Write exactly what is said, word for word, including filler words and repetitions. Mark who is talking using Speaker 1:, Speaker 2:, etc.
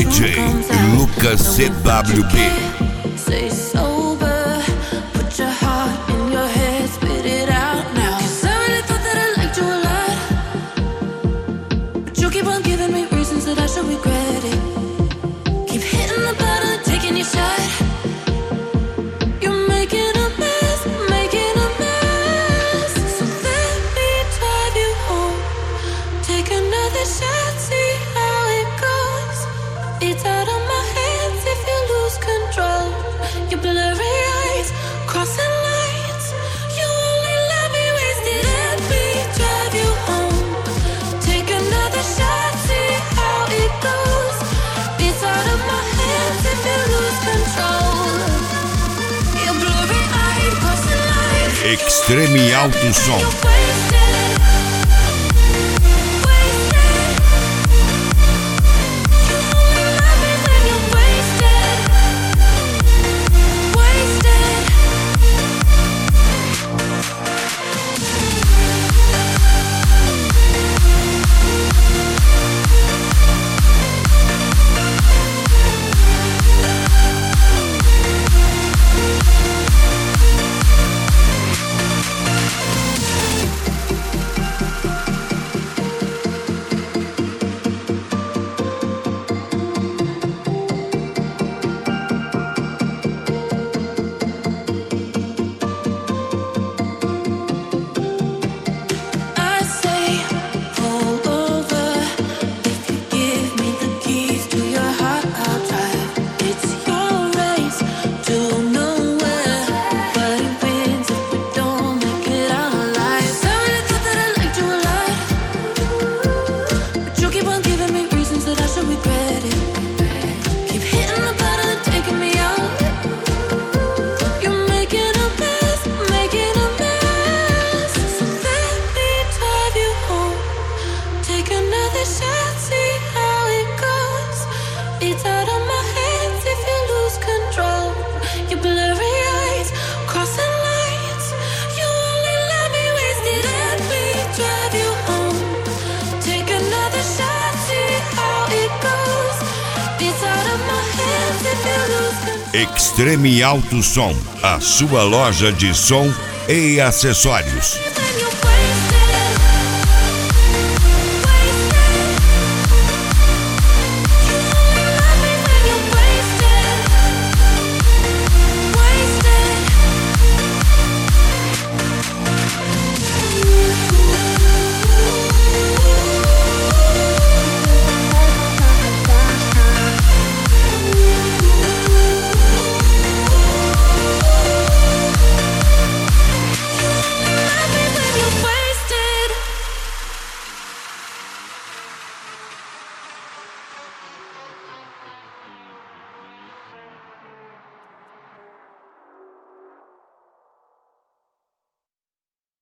Speaker 1: J Lucas C W B.
Speaker 2: Stay sober, put your heart in your head, spit it out now. 'Cause I really thought that I liked you a lot, but you keep on giving me reasons that I should regret it. Keep hitting the bottle and taking your shot. You're making a mess, making a mess. So let me drive you home. Take another shot, see how it goes. It's out of my hands if you lose control. Your blurry eyes, crossing lines. You only let me waste it. Let me drive you home. Take another shot, see how it goes. It's out of my hands if you lose control. Your blurry eyes, crossing lines.
Speaker 1: Extreme Alto Som.
Speaker 2: You're wasted. Wasted. You only love me when you're wasted. Wasted. I say, pull over. If you give me the keys to your heart, I'll drive. It's your race to nowhere. But it wins if we don't make it out alive. I really thought that I liked you a lot, but you keep on giving me reasons that I should regret it. Keep hitting the bottle and taking me out. You're making a mess, making a mess. So let me drive you home. Take another shot, see how it goes. It's out of my hands if you lose control. Your blurry eyes, crossing lines. You only let me waste it. Let me drive you home. Take another shot, see how it goes. It's out of my hands if you lose control.
Speaker 1: Extreme Alto Som, a sua loja de som e acessórios.
Speaker 2: When